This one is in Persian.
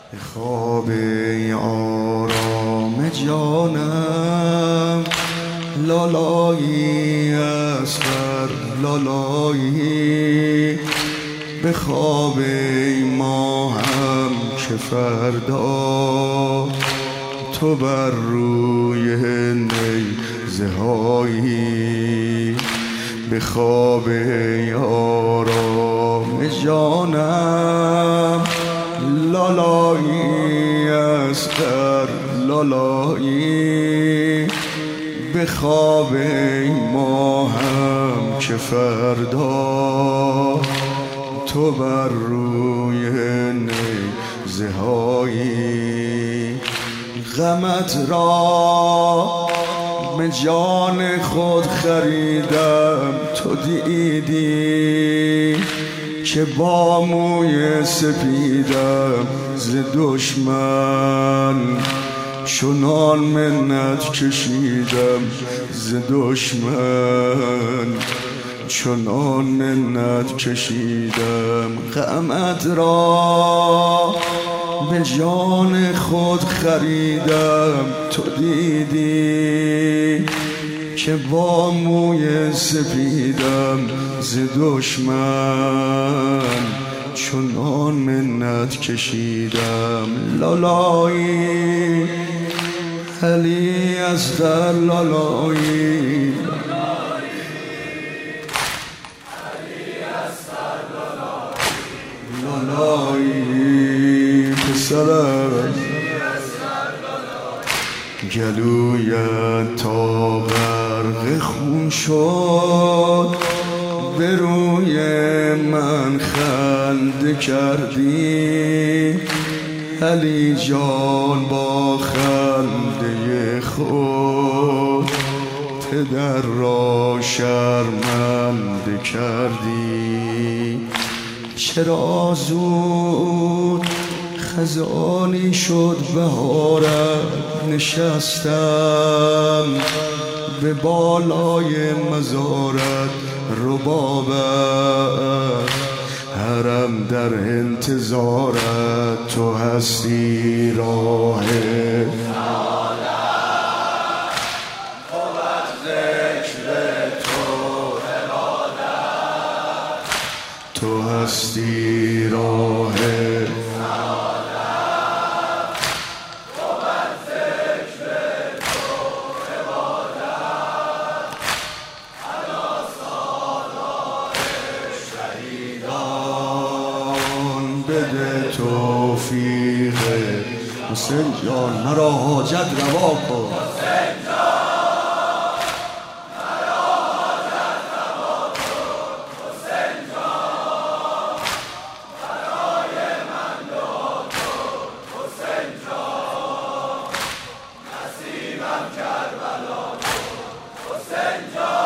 به خواب آرام جانم لالایی اصغر لالایی به خواب ماهم که فردا تو بر روی نیزه هایی به خواب آرام جانم لالایی اصغر لالایی به خواب ماهم که فردا تو بر روی نیزه هایی غمت را به جان خود خریدم تو دیدی که با موی سپیدم ز دشمن چنان منت کشیدم ز دشمن چنان منت کشیدم غمت را به جان خود خریدم تو دیدی که با موی سپیدم ز دشمن چنان منت کشیدم لالایی علی اصغر لالایی لالایی پسرم گلویت تا غرق خون شد به روی من خنده کردی علی جان با خنده خود پدر را شرمنده کردی چرا زود خزانی شد بهارم نشستم به بالای مزارت ربابت حرم در انتظارت تو هستی راه تو هستی راه بده توفیق حسین جان مرا حاجت روا کن Sen